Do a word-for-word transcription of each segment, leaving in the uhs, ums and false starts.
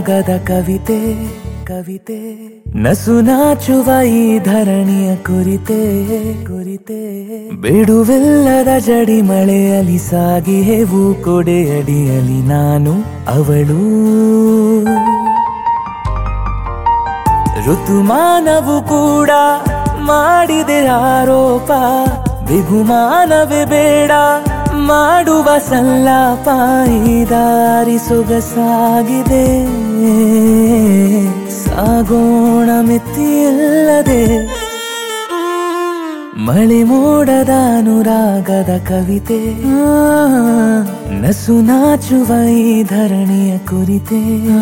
ಅನುರಾಗದ ಕವಿತೆ ಕವಿತೆ ನಸು ನಾಚುವ ಈ ಧರಣಿಯ ಕುರಿತೆ ಕುರಿತೆ ಬಿಡುವಿಲ್ಲದ ಜಡಿ ಮಳೆಯಲ್ಲಿ ಸಾಗಿ ಹೇವು ಕೊಡೆಯಡಿಯಲಿ ನಾನು ಅವಳು ಋತುಮಾನವು ಕೂಡ ಮಾಡಿದೆ ಆರೋಪ ಬಿಗುಮಾನವೇ ಬೇಡ ಮಾಡುವ ಸಲ್ಲಾಪ ಈ ದಾರಿ ಸೊಗಸಾಗಿದೆ ಸಾಗೋಣ ಮಿತಿಯಿಲ್ಲದೆ ಮಳೆ ಮೋಡದ ಅನುರಾಗದ ಕವಿತೆ ನಸು ನಾಚುವ ಈ ಧರಣಿಯ ಕುರಿತೆ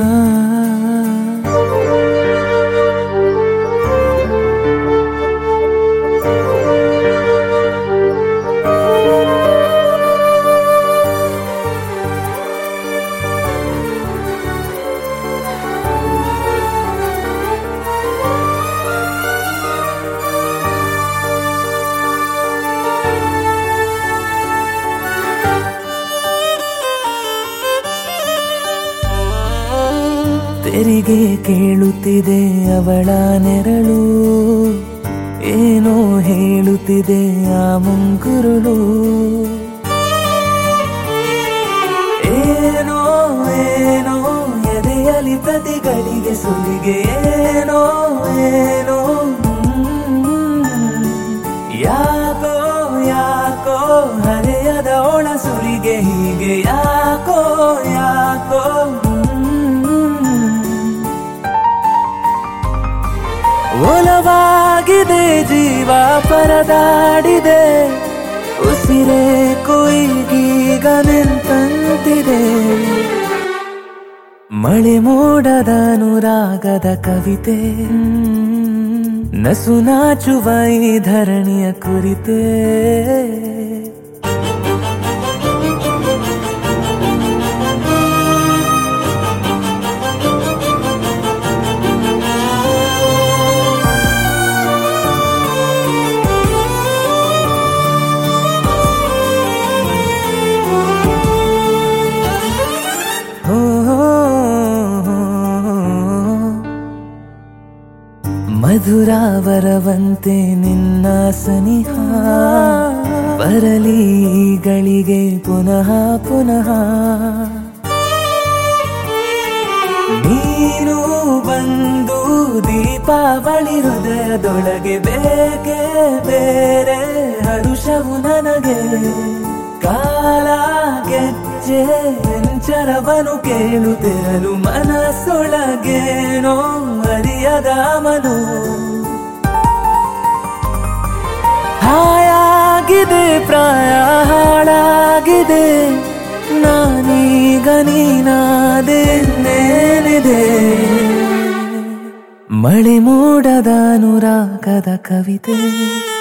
ತೆರಿಗೆ ಕೇಳುತ್ತಿದೆ ಅವಳ ನೆರಳು ಏನೋ ಹೇಳುತ್ತಿದೆ ಆ ಮುಂಗುರುಳು ಏನೋ ಏನೋ ಎದೆಯಲಿ ಪ್ರತಿಗಳಿಗೆ ಸುಲಿಗೆ ಏನೋ ಏನೋ ಯಾಕೋ ಯಾಕೋ ಹರೆಯದ ಒಳ ಸುಲಿಗೆ ಹೀಗೆ ಯಾಕೋ ಯಾಕೋ ಒಲವಾಗಿದೆ ಜೀವ ಪರದಾಡಿದೆ ಉಸಿರೇ ಕೊಯ್ಗೀಗ ನಿಂತಂತಿದೆ ಮಳೆ ಮೋಡದ ಅನುರಾಗದ ಕವಿತೆ ನಸು ನಾಚುವ ಈ ಧರಣಿಯ ಕುರಿತೆ ಮಧುರಾವರವಂತೆ ನಿನ್ನ ಸನಿಹ ಬರಲಿ ಗಳಿಗೆ ಪುನಃ ಪುನಃ ನೀನು ಬಂದು ದೀಪಾವಳಿ ಹೃದಯದೊಳಗೆ ಬೇಕೆ ಬೇರೆ ಹರುಷವು ನನಗೆ ಕಾಲ ಗೆಜ್ಜೆ ಎಂಚರವನು ಕೇಳುತ್ತಿರಲು ಮನಸ್ಸೊಳಗೇನೋ ಅರಿಯದ ಮನು ಹಾಯಾಗಿದೆ ಪ್ರಾಯ ಹಾಳಾಗಿದೆ ನಾನೀಗ ನೀನಾದೇನೇನಿದೆ ಮಳೆ ಮೋಡದ ಅನುರಾಗದ ಕವಿತೆ